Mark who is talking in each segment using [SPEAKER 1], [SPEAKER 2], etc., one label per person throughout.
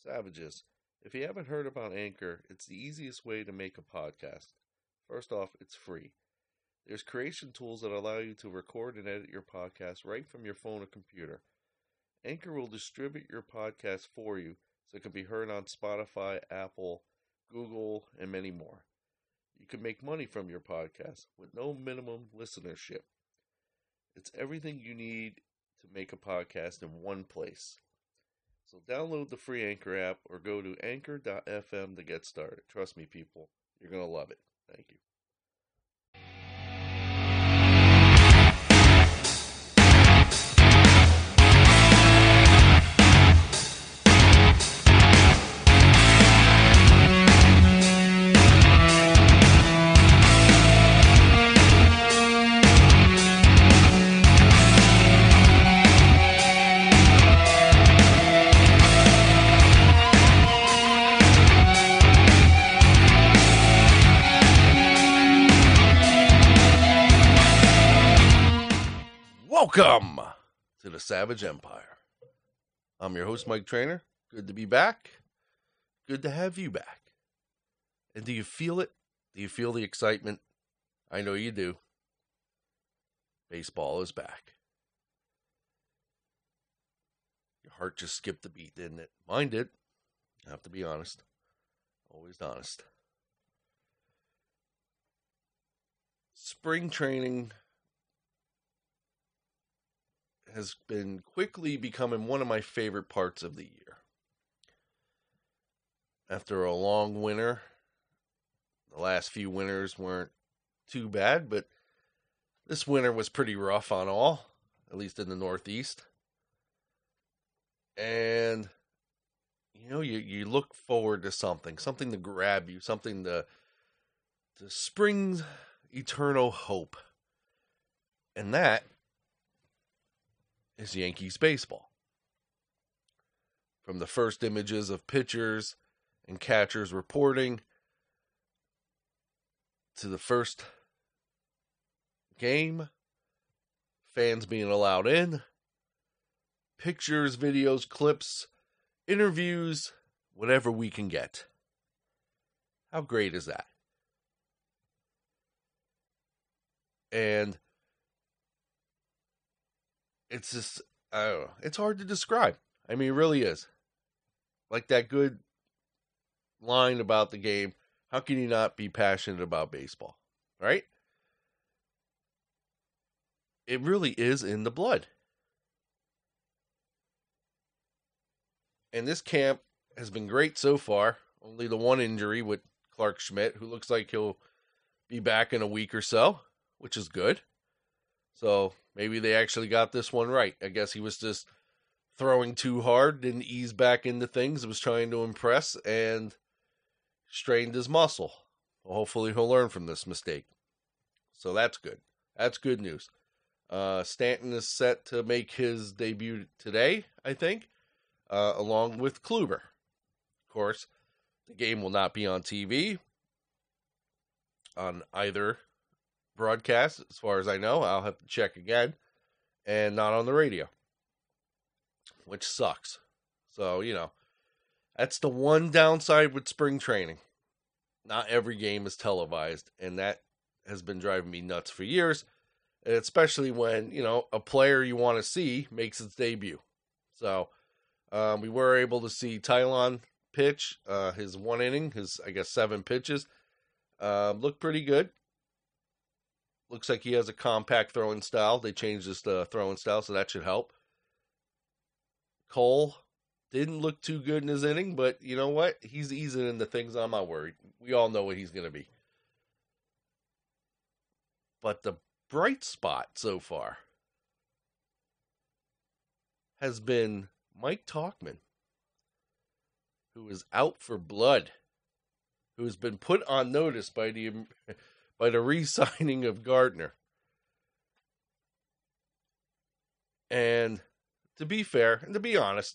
[SPEAKER 1] Savages. If you haven't heard about Anchor, it's the easiest way to make a podcast. First off, it's free. There's creation tools that allow you to record and edit your podcast right from your phone or computer. Anchor will distribute your podcast for you so it can be heard on Spotify, Apple, Google, and many more. You can make money from your podcast with no minimum listenership. It's everything you need to make a podcast in one place. So download the free Anchor app or go to anchor.fm to get started. Trust me, people, you're going to love it. Thank you. Welcome to the Savage Empire. I'm your host, Mike Trainer. Good to be back. Good to have you back. And do you feel it? Do you feel the excitement? I know you do. Baseball is back. Your heart just skipped a beat, didn't it? Mine did. I have to be honest. Always honest. Spring training has been quickly becoming one of my favorite parts of the year. After a long winter, the last few winters weren't too bad, but this winter was pretty rough on all, at least in the Northeast. And, you look forward to something to grab you, something to spring's eternal hope. And that is Yankees baseball. From the first images of pitchers and catchers reporting to the first game, fans being allowed in, pictures, videos, clips, interviews, whatever we can get. How great is that? And it's just, I don't know, it's hard to describe. I mean, it really is. Like that good line about the game, how can you not be passionate about baseball, right? It really is in the blood. And this camp has been great so far. Only the one injury with Clark Schmidt, who looks like he'll be back in a week or so, which is good. So maybe they actually got this one right. I guess he was just throwing too hard, didn't ease back into things, was trying to impress, and strained his muscle. Well, hopefully he'll learn from this mistake. So that's good. That's good news. Stanton is set to make his debut today, I think, along with Kluber. Of course, the game will not be on TV on either broadcast, as far as I know. I'll have to check again. And not on the radio, which sucks. So, that's the one downside with spring training. Not every game is televised, and that has been driving me nuts for years, especially when, a player you want to see makes its debut. So, we were able to see Tylon pitch his one inning, his, 7 pitches. Looked pretty good. Looks like he has a compact throwing style. They changed his throwing style, so that should help. Cole didn't look too good in his inning, but you know what? He's easing into things. I'm not worried. We all know what he's going to be. But the bright spot so far has been Mike Tauchman, who is out for blood, who has been put on notice by the re-signing of Gardner. And to be fair, and to be honest,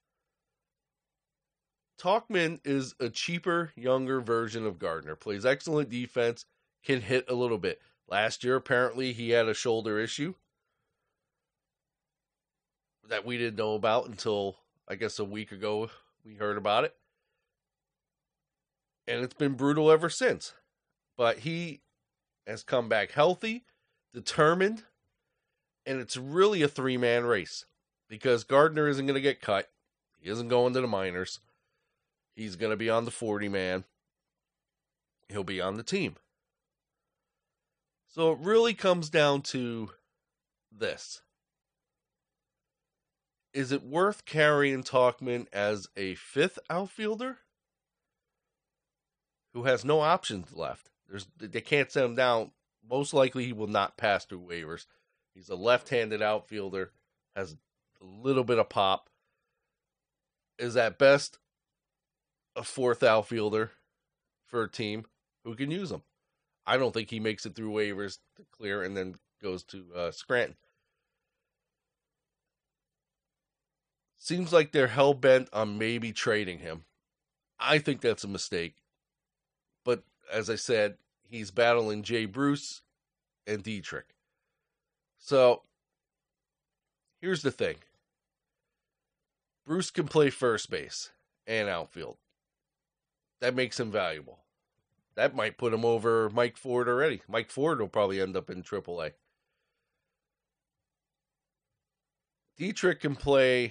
[SPEAKER 1] Tauchman is a cheaper, younger version of Gardner. Plays excellent defense, can hit a little bit. Last year, apparently, he had a shoulder issue that we didn't know about until, I guess, a week ago we heard about it. And it's been brutal ever since. But he has come back healthy, determined, and it's really a three-man race because Gardner isn't going to get cut. He isn't going to the minors. He's going to be on the 40-man. He'll be on the team. So it really comes down to this. Is it worth carrying Tauchman as a fifth outfielder who has no options left? They can't send him down. Most likely he will not pass through waivers. He's a left-handed outfielder, has a little bit of pop. Is at best a fourth outfielder for a team who can use him. I don't think he makes it through waivers to clear and then goes to Scranton. Seems like they're hell-bent on maybe trading him. I think that's a mistake. But as I said, he's battling Jay Bruce and Dietrich. So, here's the thing. Bruce can play first base and outfield. That makes him valuable. That might put him over Mike Ford already. Mike Ford will probably end up in AAA. Dietrich can play,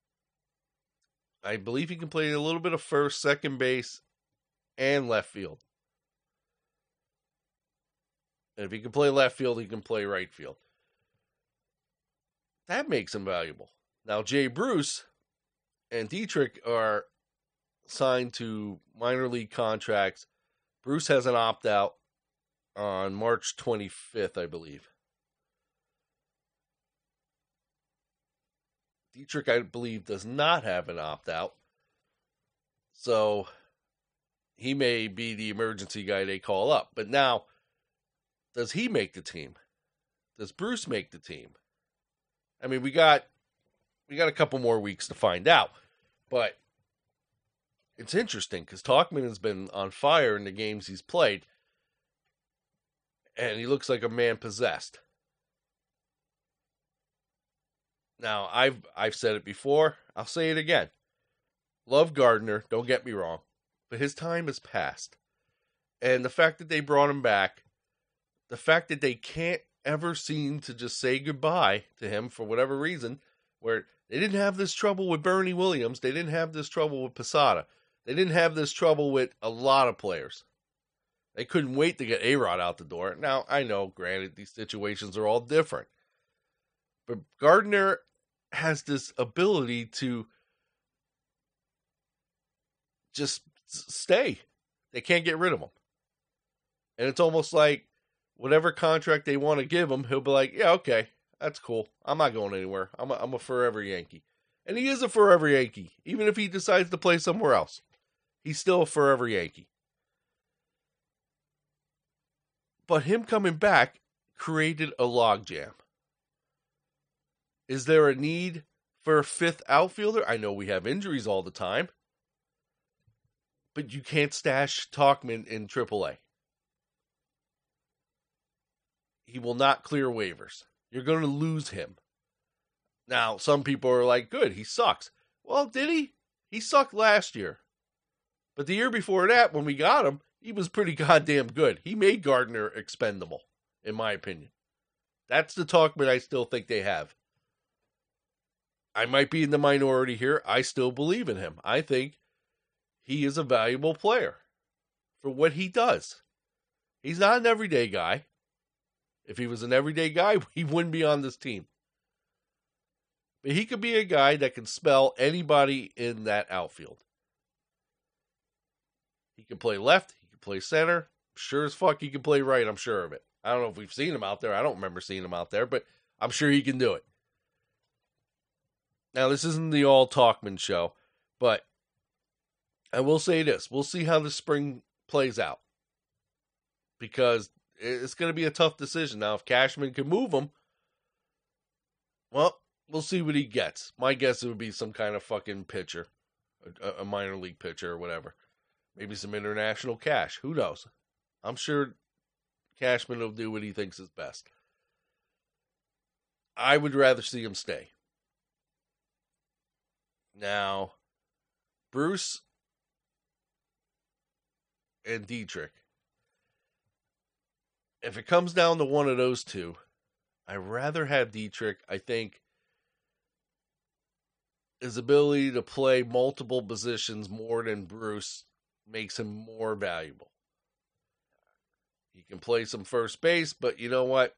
[SPEAKER 1] I believe he can play a little bit of first, second base, and left field. And if he can play left field, he can play right field. That makes him valuable. Now, Jay Bruce and Dietrich are signed to minor league contracts. Bruce has an opt-out on March 25th, I believe. Dietrich, I believe, does not have an opt-out. So he may be the emergency guy they call up. But now, does he make the team? Does Bruce make the team? I mean, we got a couple more weeks to find out. But it's interesting because Tauchman has been on fire in the games he's played. And he looks like a man possessed. Now, I've said it before. I'll say it again. Love Gardner, don't get me wrong. But his time has passed. And the fact that they brought him back, the fact that they can't ever seem to just say goodbye to him for whatever reason, where they didn't have this trouble with Bernie Williams, they didn't have this trouble with Posada, they didn't have this trouble with a lot of players. They couldn't wait to get A-Rod out the door. Now, I know, granted, these situations are all different. But Gardner has this ability to just stay. They can't get rid of him. And it's almost like whatever contract they want to give him, he'll be like, yeah, okay, that's cool. I'm not going anywhere. I'm a forever Yankee. And he is a forever Yankee. Even if he decides to play somewhere else, he's still a forever Yankee. But him coming back created a logjam. Is there a need for a fifth outfielder? I know we have injuries all the time. But you can't stash Tauchman in AAA. He will not clear waivers. You're going to lose him. Now, some people are like, good, he sucks. Well, did he? He sucked last year. But the year before that, when we got him, he was pretty goddamn good. He made Gardner expendable, in my opinion. That's the Tauchman I still think they have. I might be in the minority here. I still believe in him. I think he is a valuable player for what he does. He's not an everyday guy. If he was an everyday guy, he wouldn't be on this team. But he could be a guy that can spell anybody in that outfield. He can play left. He can play center. Sure as fuck he can play right. I'm sure of it. I don't know if we've seen him out there. I don't remember seeing him out there, but I'm sure he can do it. Now, this isn't the all Tauchman show, but I will say this. We'll see how the spring plays out. Because it's going to be a tough decision. Now, if Cashman can move him, well, we'll see what he gets. My guess it would be some kind of fucking pitcher, a minor league pitcher or whatever. Maybe some international cash. Who knows? I'm sure Cashman will do what he thinks is best. I would rather see him stay. Now, Bruce and Dietrich. If it comes down to one of those two, I'd rather have Dietrich. I think his ability to play multiple positions more than Bruce makes him more valuable. He can play some first base, but you know what?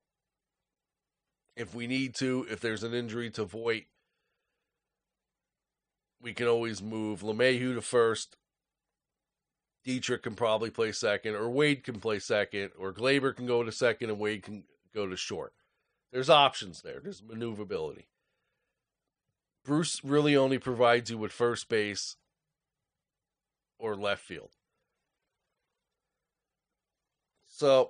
[SPEAKER 1] If we need to, if there's an injury to Voit, we can always move LeMahieu to first. Dietrich can probably play second, or Wade can play second, or Glaber can go to second and Wade can go to short. There's options there. There's maneuverability. Bruce really only provides you with first base or left field. So,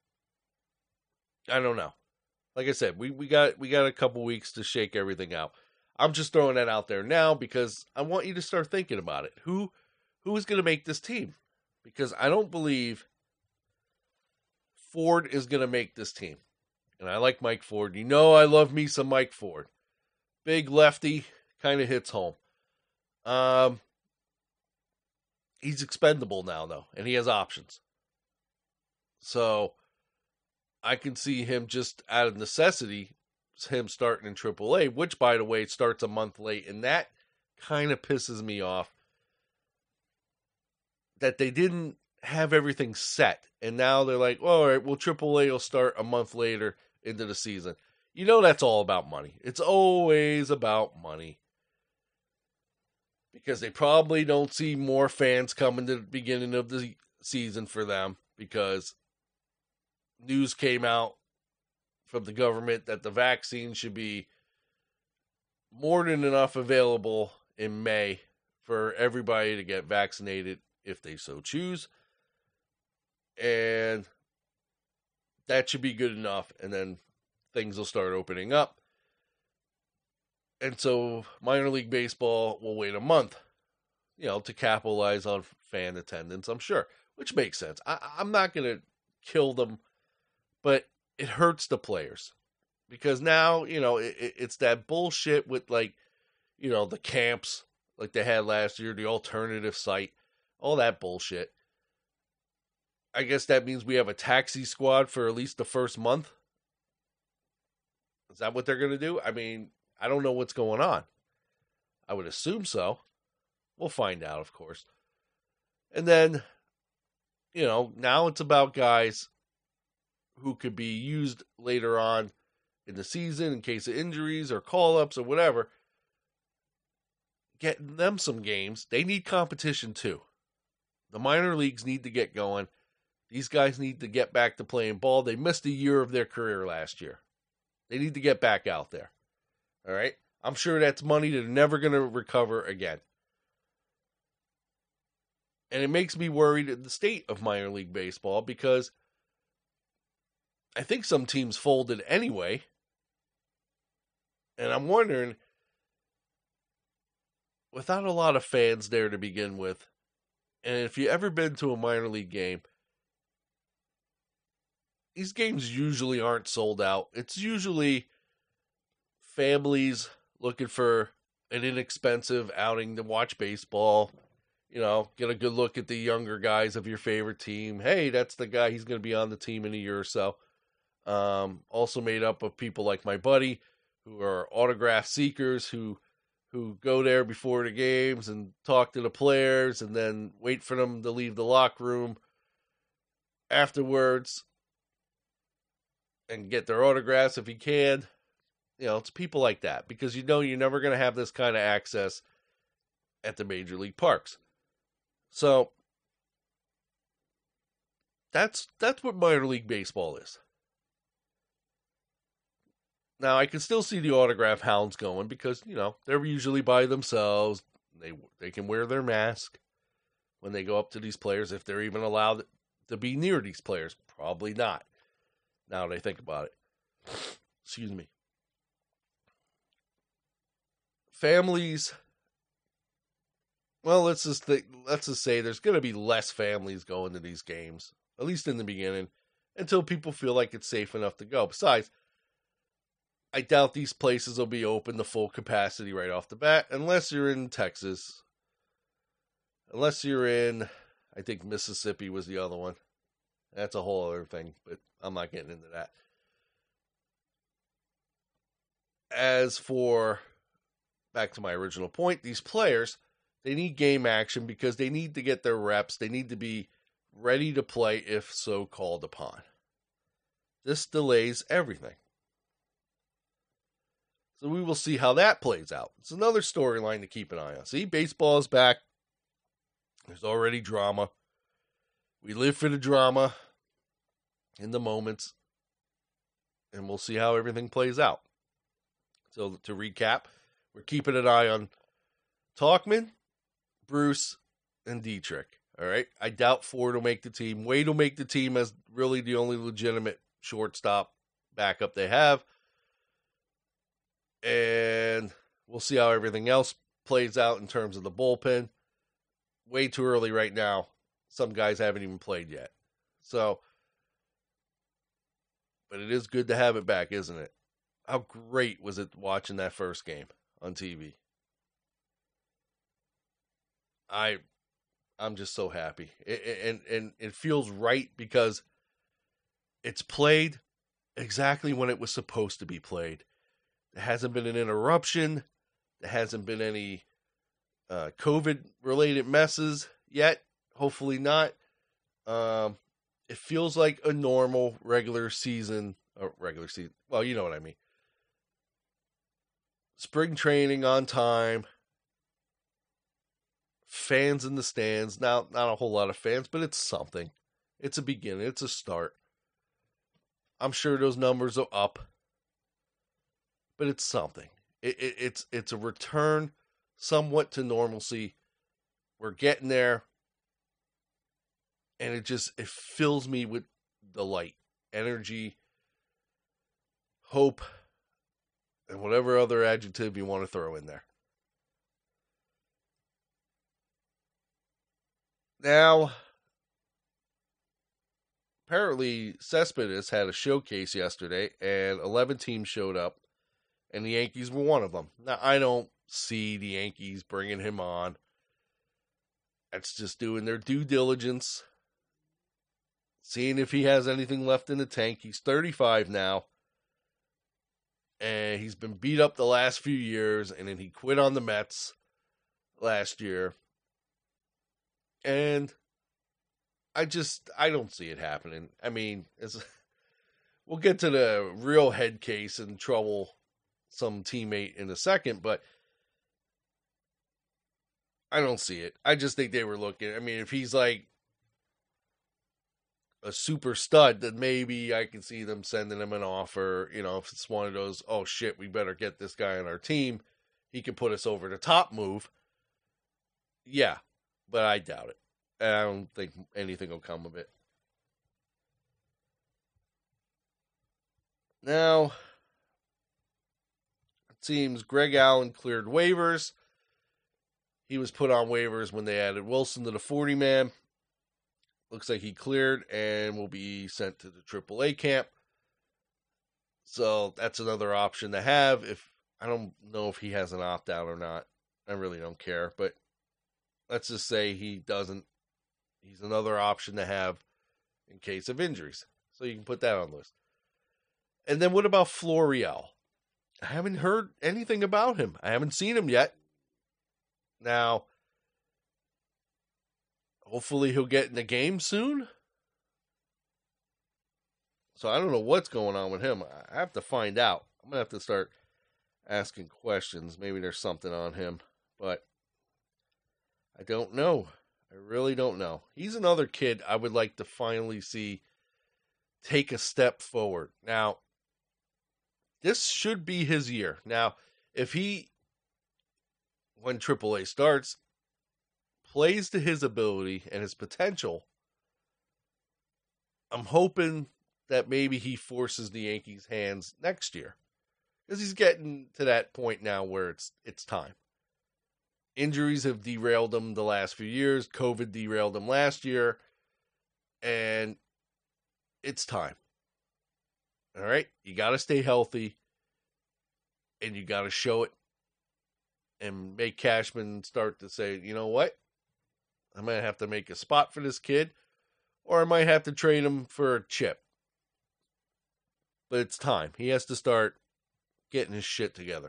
[SPEAKER 1] I don't know. Like I said, we got a couple weeks to shake everything out. I'm just throwing that out there now because I want you to start thinking about it. Who is going to make this team? Because I don't believe Ford is going to make this team. And I like Mike Ford. You know I love me some Mike Ford. Big lefty, kind of hits home. He's expendable now, though, and he has options. So I can see him just out of necessity, him starting in AAA, which, by the way, starts a month late, and that kind of pisses me off that they didn't have everything set, and now they're like, well, all right, well, AAA will start a month later into the season. You know that's all about money. It's always about money. Because they probably don't see more fans coming to the beginning of the season for them, because news came out from the government that the vaccine should be more than enough available in May for everybody to get vaccinated if they so choose. And that should be good enough, and then things will start opening up. And so minor league baseball will wait a month, to capitalize on fan attendance, I'm sure, which makes sense. I'm not going to kill them, but it hurts the players because now, it's that bullshit with the camps like they had last year, the alternative site, all that bullshit. I guess that means we have a taxi squad for at least the first month. Is that what they're going to do? I mean, I don't know what's going on. I would assume so. We'll find out, of course. And then, now it's about guys who could be used later on in the season in case of injuries or call-ups or whatever. Getting them some games. They need competition too. The minor leagues need to get going. These guys need to get back to playing ball. They missed a year of their career last year. They need to get back out there. All right? I'm sure that's money they're never going to recover again. And it makes me worried at the state of minor league baseball because I think some teams folded anyway. And I'm wondering, without a lot of fans there to begin with, and if you've ever been to a minor league game, these games usually aren't sold out. It's usually families looking for an inexpensive outing to watch baseball. Get a good look at the younger guys of your favorite team. Hey, that's the guy. He's going to be on the team in a year or so. Also made up of people like my buddy who are autograph seekers who go there before the games and talk to the players and then wait for them to leave the locker room afterwards and get their autographs if he can. It's people like that because you're never going to have this kind of access at the major league parks. So that's what minor league baseball is. Now I can still see the autograph hounds going because, they're usually by themselves. They can wear their mask when they go up to these players, if they're even allowed to be near these players. Probably not. Now that I think about it. Excuse me. Families. Well, let's just say there's going to be less families going to these games, at least in the beginning, until people feel like it's safe enough to go. Besides, I doubt these places will be open to full capacity right off the bat, unless you're in Texas, unless you're in, I think Mississippi was the other one. That's a whole other thing, but I'm not getting into that. As for, back to my original point, these players, they need game action because they need to get their reps. They need to be ready to play if so called upon. This delays everything. So we will see how that plays out. It's another storyline to keep an eye on. See, baseball is back. There's already drama. We live for the drama in the moments. And we'll see how everything plays out. So to recap, we're keeping an eye on Tauchman, Bruce, and Dietrich. All right. I doubt Ford will make the team. Wade will make the team as really the only legitimate shortstop backup they have. And we'll see how everything else plays out in terms of the bullpen. Way too early right now. Some guys haven't even played yet. So, but it is good to have it back, isn't it? How great was it watching that first game on TV? I'm just so happy. And it feels right because it's played exactly when it was supposed to be played. There hasn't been an interruption. There hasn't been any COVID-related messes yet. Hopefully not. It feels like a normal regular season. Well, you know what I mean. Spring training on time. Fans in the stands. Now, not a whole lot of fans, but it's something. It's a beginning. It's a start. I'm sure those numbers are up. But it's something. It's a return somewhat to normalcy. We're getting there. And it fills me with delight, energy, hope, and whatever other adjective you want to throw in there. Now, apparently Cespedes had a showcase yesterday, and 11 teams showed up, and the Yankees were one of them. Now, I don't see the Yankees bringing him on. That's just doing their due diligence, seeing if he has anything left in the tank. He's 35 now, and he's been beat up the last few years, and then he quit on the Mets last year. And I don't see it happening. I mean, we'll get to the real head case and trouble some teammate in a second, but I don't see it. I just think they were looking. I mean, if he's like a super stud, then maybe I can see them sending him an offer. You know, if it's one of those, oh shit, we better get this guy on our team, he can put us over the top move. Yeah, but I doubt it. I don't think anything will come of it. Now, it seems Greg Allen cleared waivers. He was put on waivers when they added Wilson to the 40-man. Looks like he cleared and will be sent to the AAA camp. So that's another option to have. If I don't know if he has an opt-out or not. I really don't care. But let's just say he doesn't. He's another option to have in case of injuries. So you can put that on the list. And then what about Florial? I haven't heard anything about him. I haven't seen him yet. Now, hopefully he'll get in the game soon. So I don't know what's going on with him. I have to find out. I'm going to have to start asking questions. Maybe there's something on him. But I don't know. I really don't know. He's another kid I would like to finally see take a step forward. Now, this should be his year. Now, if he, when AAA starts, plays to his ability and his potential, I'm hoping that maybe he forces the Yankees' hands next year. Because he's getting to that point now where it's time. Injuries have derailed him the last few years. COVID derailed him last year. And it's time. All right? You got to stay healthy. And you got to show it. And make Cashman start to say, you know what? I might have to make a spot for this kid, or I might have to trade him for a chip. But it's time. He has to start getting his shit together.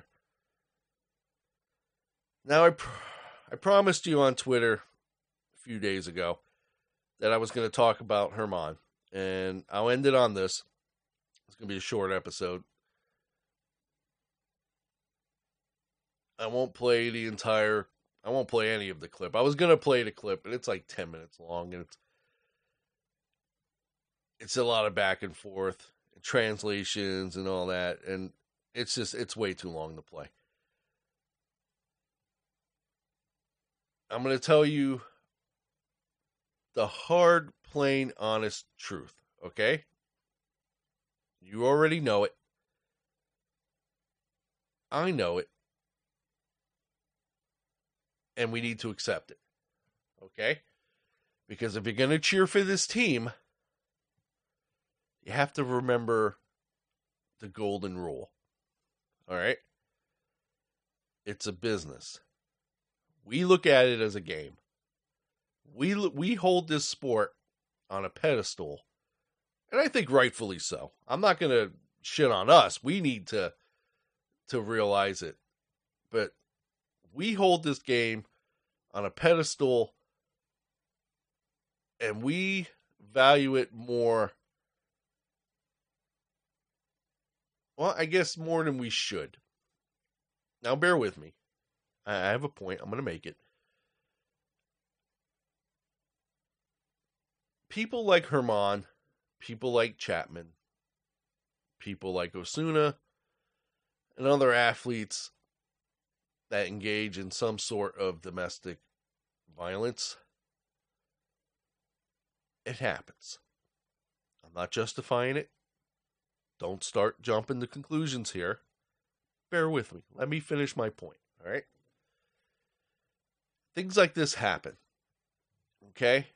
[SPEAKER 1] Now, I promised you on Twitter a few days ago that I was going to talk about Germán, and I'll end it on this. It's going to be a short episode. I won't play any of the clip. I was going to play the clip, and it's like 10 minutes long, and it's a lot of back and forth, and translations and all that, and it's way too long to play. I'm going to tell you the hard, plain, honest truth, okay? You already know it. I know it. And we need to accept it, okay? Because if you're going to cheer for this team, you have to remember the golden rule, all right? It's a business. We look at it as a game. We hold this sport on a pedestal, and I think rightfully so. I'm not going to shit on us. We need to realize it. But we hold this game on a pedestal, and we value it more, well, I guess more than we should. Now, bear with me. I have a point. I'm going to make it. People like Germán, people like Chapman, people like Osuna, and other athletes that engage in some sort of domestic violence, it happens. I'm not justifying it. Don't start jumping to conclusions here. Bear with me. Let me finish my point, all right? Things like this happen, okay?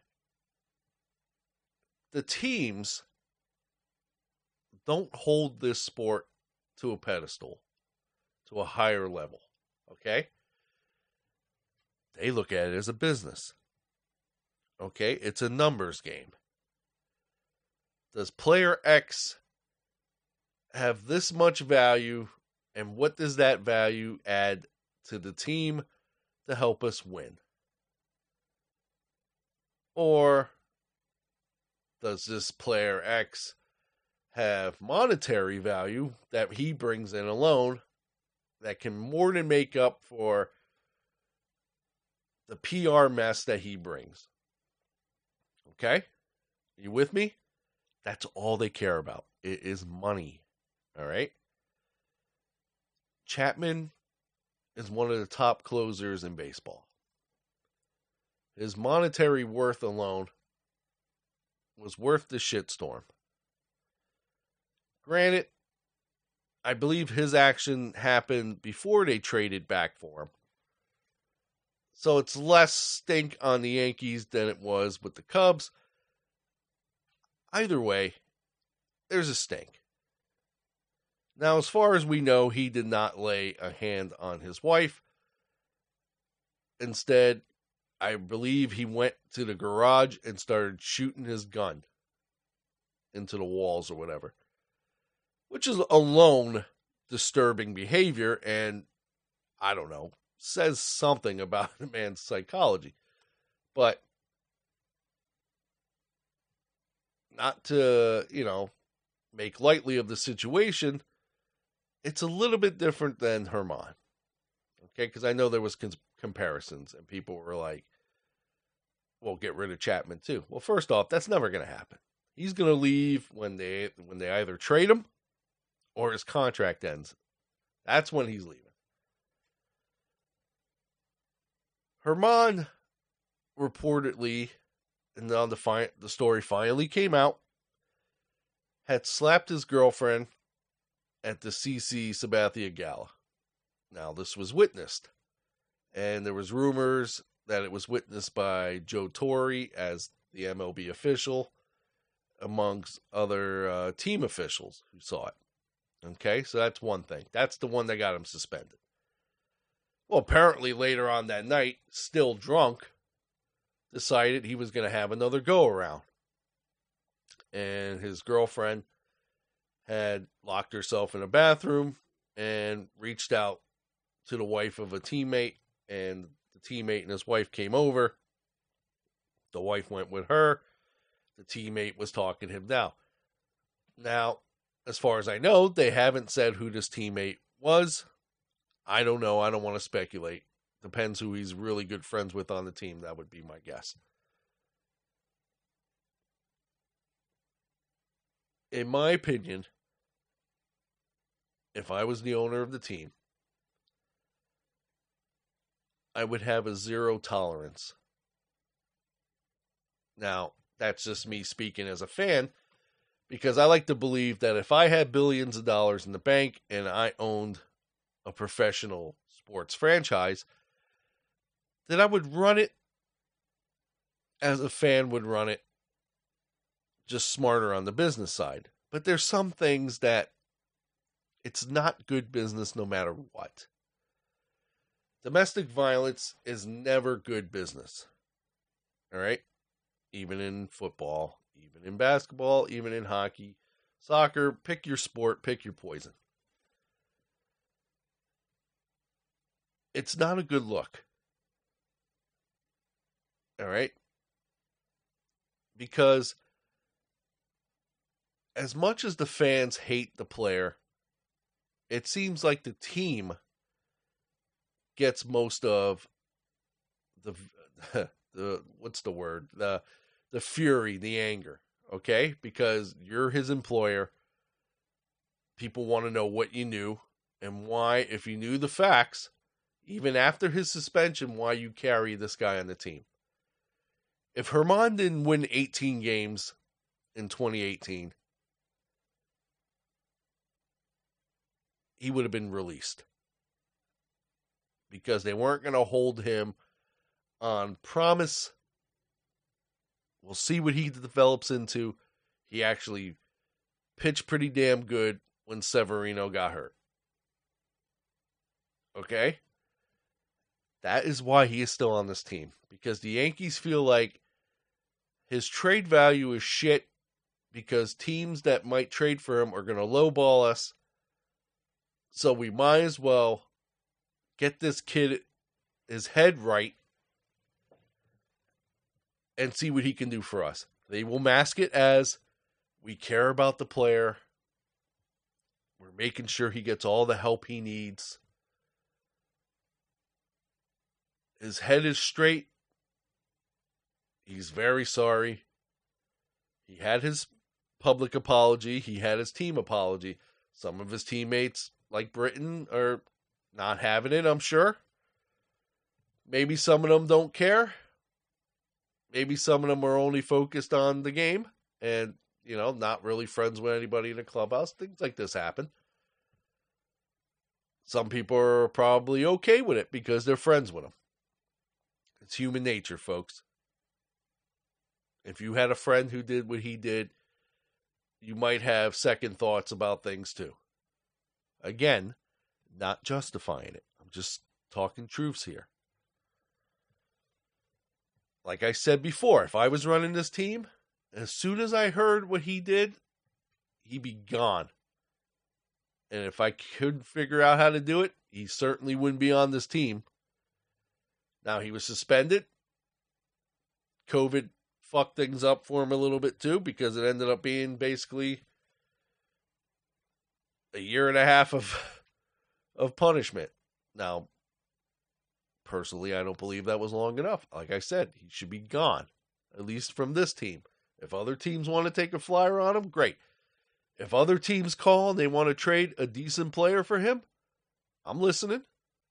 [SPEAKER 1] The teams don't hold this sport to a pedestal, to a higher level, okay? They look at it as a business, okay? It's a numbers game. Does player X have this much value, and what does that value add to the team to help us win? Or does this player X have monetary value that he brings in alone that can more than make up for the PR mess that he brings? Okay? You with me? That's all they care about. It is money. All right? Chapman is one of the top closers in baseball. His monetary worth alone was worth the shitstorm. Granted, I believe his action happened before they traded back for him. So it's less stink on the Yankees than it was with the Cubs. Either way, there's a stink. Now, as far as we know, he did not lay a hand on his wife. Instead, I believe he went to the garage and started shooting his gun into the walls or whatever, which is alone disturbing behavior and, I don't know, says something about a man's psychology. But not to, make lightly of the situation, it's a little bit different than Germán. Okay, because I know there was comparisons, and people were like, well, get rid of Chapman too. Well, first off, that's never going to happen. He's going to leave when they either trade him or his contract ends. That's when he's leaving. Germán reportedly, and now the story finally came out, had slapped his girlfriend at the CC Sabathia Gala. Now, this was witnessed, and there was rumors that it was witnessed by Joe Torre as the MLB official, amongst other team officials who saw it. Okay, so that's one thing. That's the one that got him suspended. Well, apparently later on that night, still drunk, decided he was going to have another go around. And his girlfriend had locked herself in a bathroom and reached out to the wife of a teammate, and the teammate and his wife came over. The wife went with her. The teammate was talking him down. Now, as far as I know, they haven't said who this teammate was. I don't know. I don't want to speculate. Depends who he's really good friends with on the team. That would be my guess. In my opinion, if I was the owner of the team, I would have a zero tolerance. Now, that's just me speaking as a fan, because I like to believe that if I had billions of dollars in the bank and I owned a professional sports franchise, then I would run it as a fan would run it, just smarter on the business side. But there's some things that it's not good business no matter what. Domestic violence is never good business. All right? Even in football, even in basketball, even in hockey, soccer, pick your sport, pick your poison. It's not a good look. All right? Because as much as the fans hate the player, it seems like the team gets most of the what's the word? The fury, the anger, okay? Because you're his employer. People want to know what you knew and why, if you knew the facts, even after his suspension, why you carry this guy on the team. If Germán didn't win 18 games in 2018, he would have been released. Because they weren't going to hold him on promise. We'll see what he develops into. He actually pitched pretty damn good when Severino got hurt. Okay? That is why he is still on this team. Because the Yankees feel like his trade value is shit because teams that might trade for him are going to lowball us. So we might as well get this kid his head right and see what he can do for us. They will mask it as we care about the player. We're making sure he gets all the help he needs. His head is straight. He's very sorry. He had his public apology. He had his team apology. Some of his teammates, like Britton, are not having it, I'm sure. Maybe some of them don't care. Maybe some of them are only focused on the game and, not really friends with anybody in the clubhouse. Things like this happen. Some people are probably okay with it because they're friends with him. It's human nature, folks. If you had a friend who did what he did, you might have second thoughts about things too. Again, not justifying it. I'm just talking truths here. Like I said before, if I was running this team, as soon as I heard what he did, he'd be gone. And if I couldn't figure out how to do it, he certainly wouldn't be on this team. Now, he was suspended. COVID fucked things up for him a little bit too, because it ended up being basically a year and a half of punishment. Now, personally, I don't believe that was long enough. Like I said, he should be gone, at least from this team. If other teams want to take a flyer on him, great. If other teams call and they want to trade a decent player for him, I'm listening.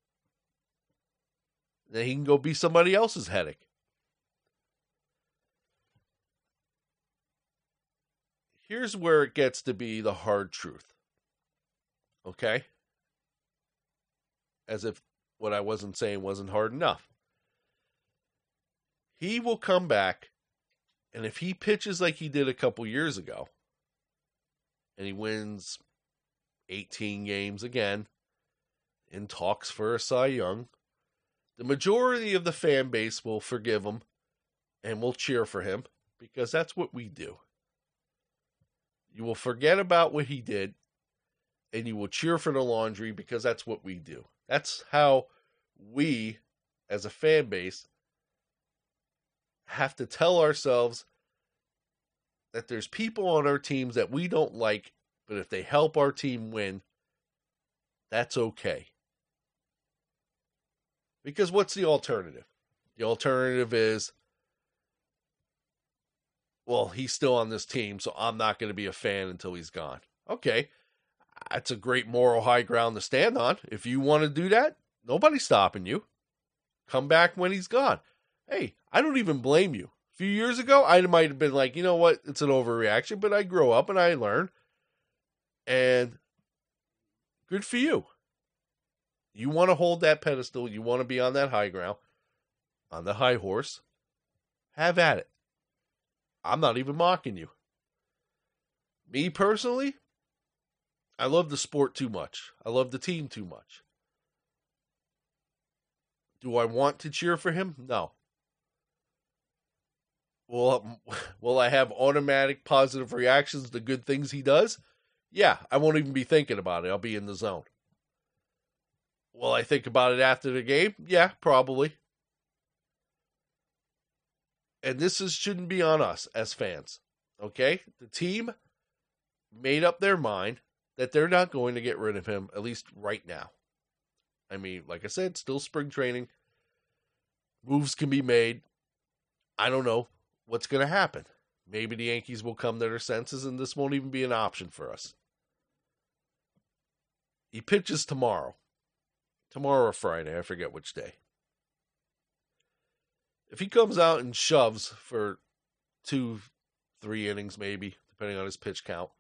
[SPEAKER 1] Then he can go be somebody else's headache. Here's where it gets to be the hard truth. Okay? As if what I wasn't saying wasn't hard enough. He will come back, and if he pitches like he did a couple years ago, and he wins 18 games again, in talks for a Cy Young, the majority of the fan base will forgive him and we'll cheer for him because that's what we do. You will forget about what he did and you will cheer for the Laundry because that's what we do. That's how we, as a fan base, have to tell ourselves that there's people on our teams that we don't like, but if they help our team win, that's okay. Because what's the alternative? The alternative is, well, he's still on this team, so I'm not going to be a fan until he's gone. Okay, that's a great moral high ground to stand on. If you want to do that, nobody's stopping you. Come back when he's gone. Hey, I don't even blame you. A few years ago, I might have been like, you know what, it's an overreaction, but I grow up and I learn. And good for you. You want to hold that pedestal. You want to be on that high ground, on the high horse. Have at it. I'm not even mocking you. Me personally, I love the sport too much. I love the team too much. Do I want to cheer for him? No. Will I have automatic positive reactions to good things he does? Yeah, I won't even be thinking about it. I'll be in the zone. Will I think about it after the game? Yeah, probably. And this shouldn't be on us as fans. Okay? The team made up their mind that they're not going to get rid of him, at least right now. I mean, like I said, still spring training. Moves can be made. I don't know what's going to happen. Maybe the Yankees will come to their senses and this won't even be an option for us. He pitches tomorrow. Tomorrow or Friday, I forget which day. If he comes out and shoves for 2-3 innings maybe, depending on his pitch count,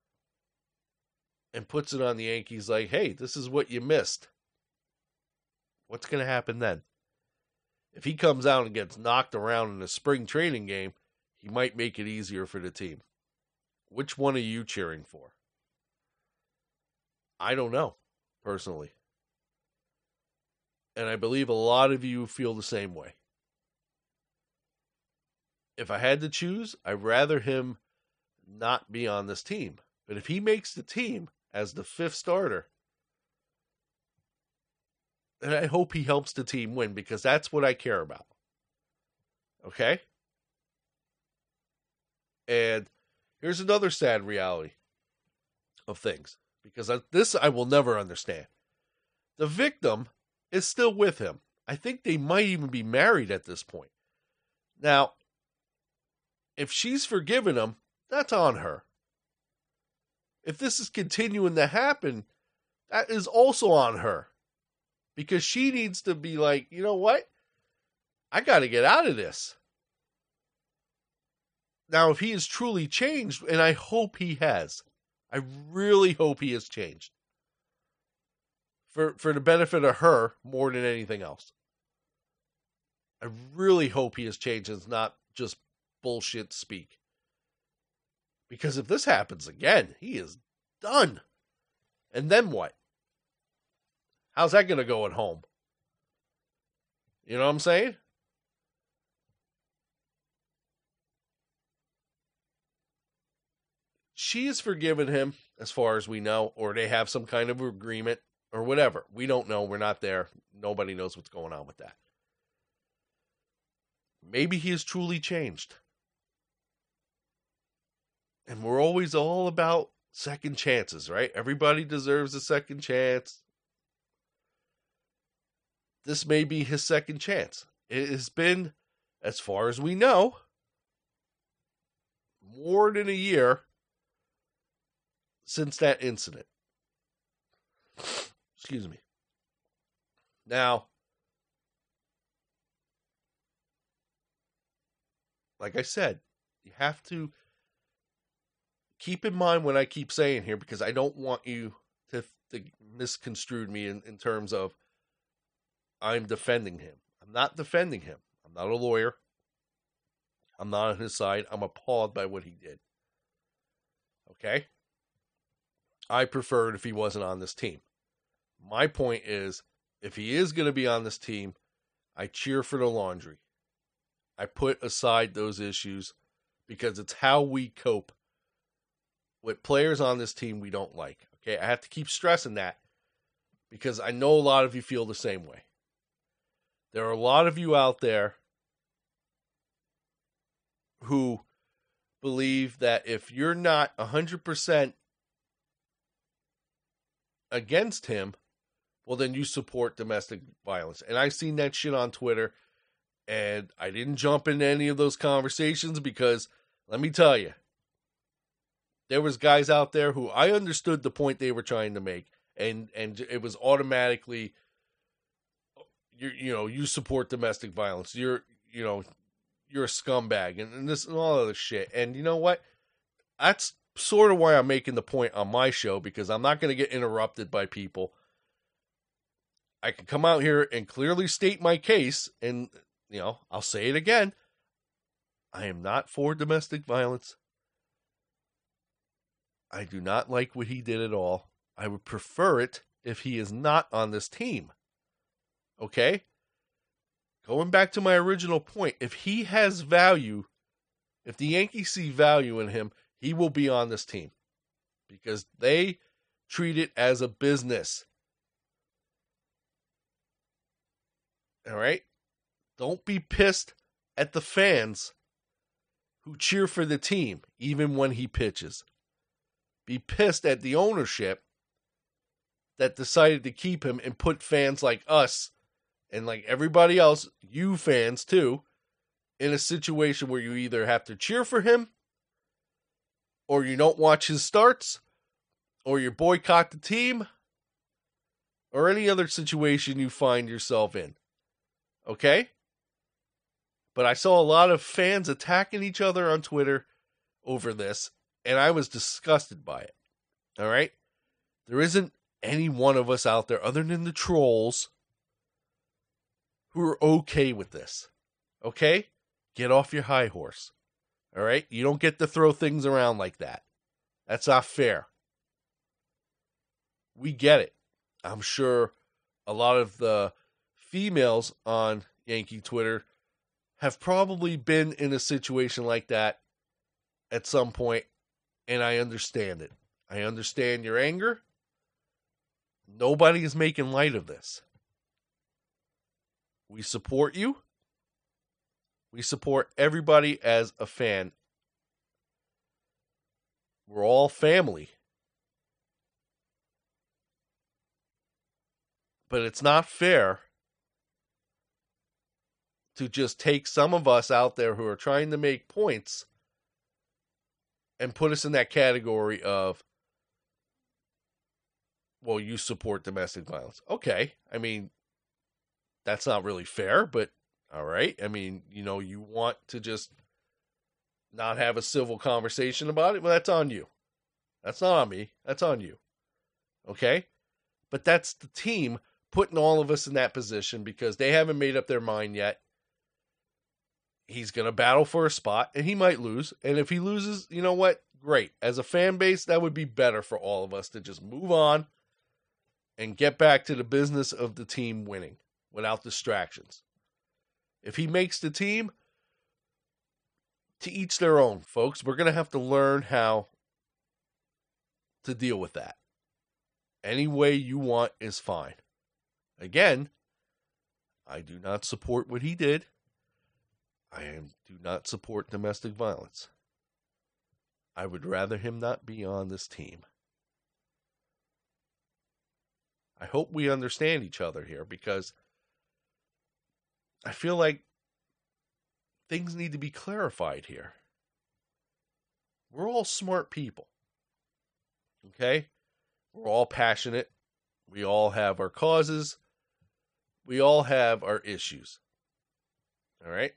[SPEAKER 1] and puts it on the Yankees like, hey, this is what you missed. What's going to happen then? If he comes out and gets knocked around in a spring training game, he might make it easier for the team. Which one are you cheering for? I don't know, personally. And I believe a lot of you feel the same way. If I had to choose, I'd rather him not be on this team. But if he makes the team as the 5th starter, then I hope he helps the team win because that's what I care about. Okay? And here's another sad reality of things. Because this I will never understand. The victim is still with him. I think they might even be married at this point. Now, if she's forgiven him, that's on her. If this is continuing to happen, that is also on her. Because she needs to be like, you know what? I got to get out of this. Now, if he has truly changed, and I hope he has, I really hope he has changed. For the benefit of her more than anything else. I really hope he has changed and it's not just bullshit speak. Because if this happens again, he is done. And then what? How's that going to go at home? You know what I'm saying? She has forgiven him, as far as we know, or they have some kind of agreement, or whatever. We don't know. We're not there. Nobody knows what's going on with that. Maybe he has truly changed. And we're always all about second chances, right? Everybody deserves a second chance. This may be his second chance. It has been, as far as we know, more than a year since that incident. Excuse me. Now, like I said, you have to keep in mind what I keep saying here because I don't want you to misconstrue me in terms of I'm defending him. I'm not defending him. I'm not a lawyer. I'm not on his side. I'm appalled by what he did. Okay? I prefer it if he wasn't on this team. My point is, if he is going to be on this team, I cheer for the Laundry. I put aside those issues because it's how we cope with players on this team we don't like. Okay, I have to keep stressing that because I know a lot of you feel the same way. There are a lot of you out there who believe that if you're not 100% against him, well, then you support domestic violence. And I've seen that shit on Twitter, and I didn't jump into any of those conversations because, let me tell you, there was guys out there who I understood the point they were trying to make, and it was automatically, you support domestic violence. You're a scumbag, and this and all of this shit. And you know what? That's sort of why I'm making the point on my show, because I'm not going to get interrupted by people. I can come out here and clearly state my case, and I'll say it again. I am not for domestic violence. I do not like what he did at all. I would prefer it if he is not on this team. Okay? Going back to my original point, if he has value, if the Yankees see value in him, he will be on this team. Because they treat it as a business. All right? Don't be pissed at the fans who cheer for the team, even when he pitches. Be pissed at the ownership that decided to keep him and put fans like us and like everybody else, you fans too, in a situation where you either have to cheer for him, or you don't watch his starts, or you boycott the team, or any other situation you find yourself in. Okay? But I saw a lot of fans attacking each other on Twitter over this, and I was disgusted by it. All right? There isn't any one of us out there, other than the trolls, who are okay with this. Okay? Get off your high horse. All right? You don't get to throw things around like that. That's not fair. We get it. I'm sure a lot of the females on Yankee Twitter have probably been in a situation like that at some point, and I understand it. I understand your anger. Nobody is making light of this. We support you. We support everybody as a fan. We're all family. But it's not fair to just take some of us out there who are trying to make points and put us in that category of, well, you support domestic violence. Okay. I mean, that's not really fair, but all right. I mean, you want to just not have a civil conversation about it. Well, that's on you. That's not on me. That's on you. Okay. But that's the team putting all of us in that position because they haven't made up their mind yet. He's going to battle for a spot, and he might lose. And if he loses, you know what? Great. As a fan base, that would be better for all of us to just move on and get back to the business of the team winning without distractions. If he makes the team, to each their own, folks. We're going to have to learn how to deal with that. Any way you want is fine. Again, I do not support what he did. Do not support domestic violence. I would rather him not be on this team. I hope we understand each other here because I feel like things need to be clarified here. We're all smart people. Okay? We're all passionate. We all have our causes. We all have our issues. All right?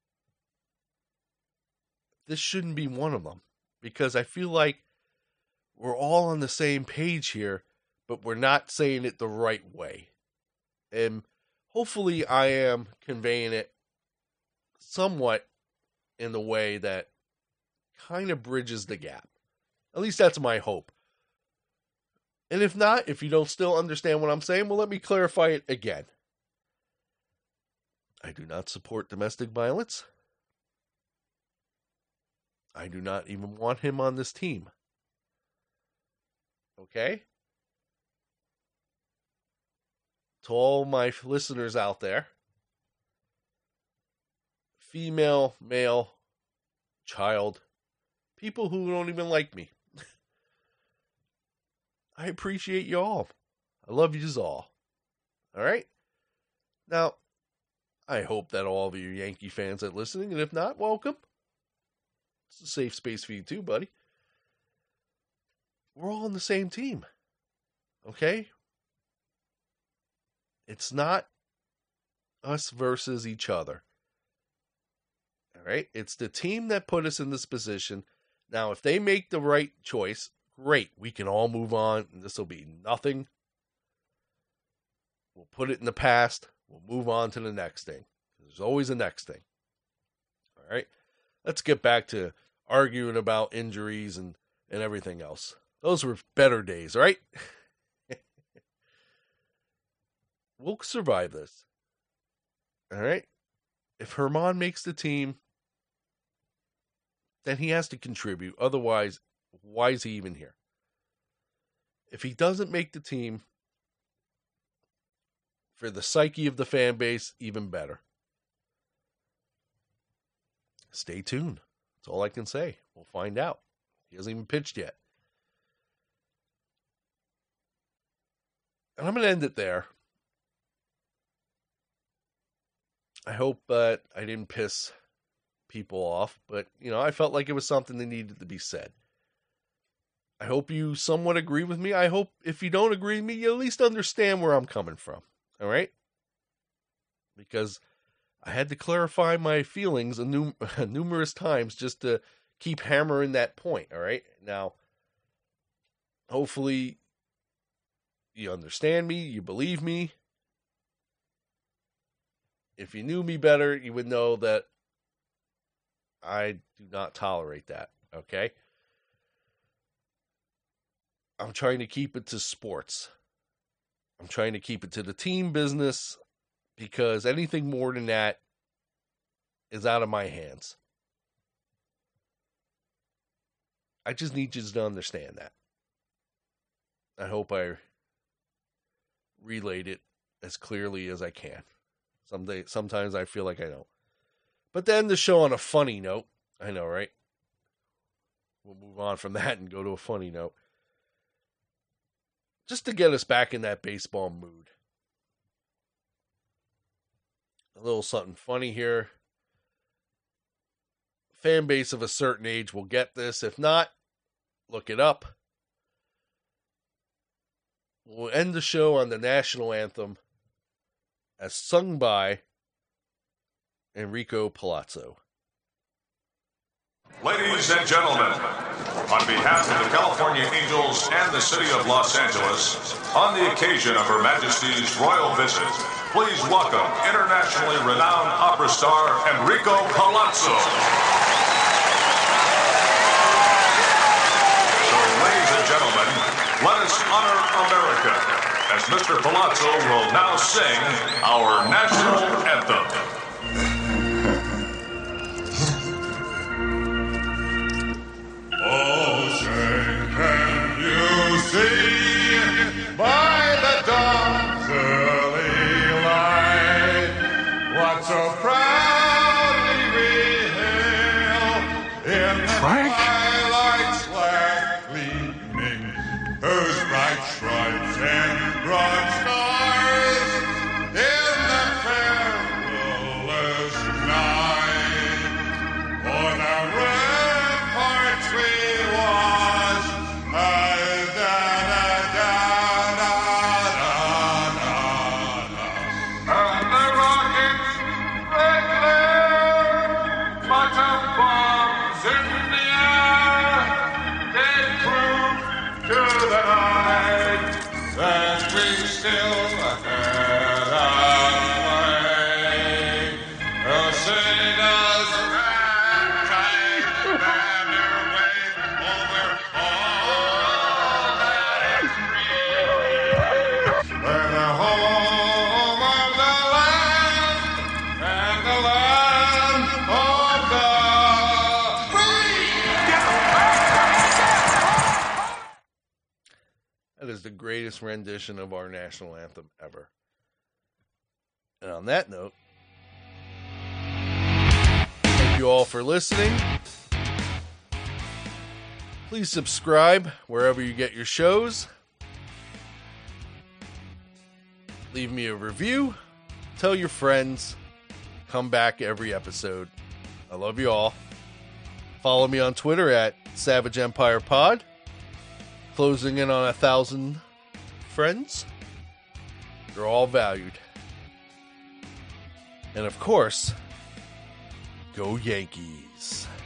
[SPEAKER 1] This shouldn't be one of them because I feel like we're all on the same page here, but we're not saying it the right way. And hopefully I am conveying it somewhat in the way that kind of bridges the gap. At least that's my hope. And if not, if you don't still understand what I'm saying, well, let me clarify it again. I do not support domestic violence. I do not even want him on this team. Okay? To all my listeners out there, female, male, child, people who don't even like me, I appreciate you all. I love you all. All right? Now, I hope that all of you Yankee fans are listening, and if not, welcome. It's a safe space for you too, buddy. We're all on the same team. Okay? It's not us versus each other. All right? It's the team that put us in this position. Now, if they make the right choice, great. We can all move on, and this will be nothing. We'll put it in the past. We'll move on to the next thing. There's always a next thing. All right? Let's get back to arguing about injuries and everything else. Those were better days, right? We'll survive this. All right? If Germán makes the team, then he has to contribute. Otherwise, why is he even here? If he doesn't make the team, for the psyche of the fan base, even better. Stay tuned. That's all I can say. We'll find out. He hasn't even pitched yet. And I'm going to end it there. I hope I didn't piss people off, but, I felt like it was something that needed to be said. I hope you somewhat agree with me. I hope if you don't agree with me, you at least understand where I'm coming from. All right? Because I had to clarify my feelings numerous times just to keep hammering that point. All right? Now, hopefully you understand me, you believe me. If you knew me better, you would know that I do not tolerate that, okay? I'm trying to keep it to sports. I'm trying to keep it to the team business because anything more than that is out of my hands. I just need you to understand that. I hope I relayed it as clearly as I can. Sometimes I feel like I don't. But to end the show on a funny note, I know, right? We'll move on from that and go to a funny note. Just to get us back in that baseball mood. A little something funny here. Fan base of a certain age will get this. If not, look it up. We'll end the show on the national anthem as sung by Enrico Palazzo.
[SPEAKER 2] Ladies and gentlemen, on behalf of the California Angels and the city of Los Angeles, on the occasion of Her Majesty's royal visit, please welcome internationally renowned opera star Enrico Palazzo. So, ladies and gentlemen, let us honor America, as Mr. Palazzo will now sing our national anthem.
[SPEAKER 3] Oh, say, can you see by the dawn's early light what so proudly we hail in the twilight's flag gleaming, whose bright stripes and broad stars in the perilous night o'er the ramparts we watch, and the rockets they glare, but bombs in the air.
[SPEAKER 1] greatest rendition of our national anthem ever. And on that note, thank you all for listening. Please subscribe wherever you get your shows. Leave me a review. Tell your friends. Come back every episode. I love you all. Follow me on Twitter at Savage Empire Pod. Closing in on 1,000 friends. You're all valued. And of course, go Yankees.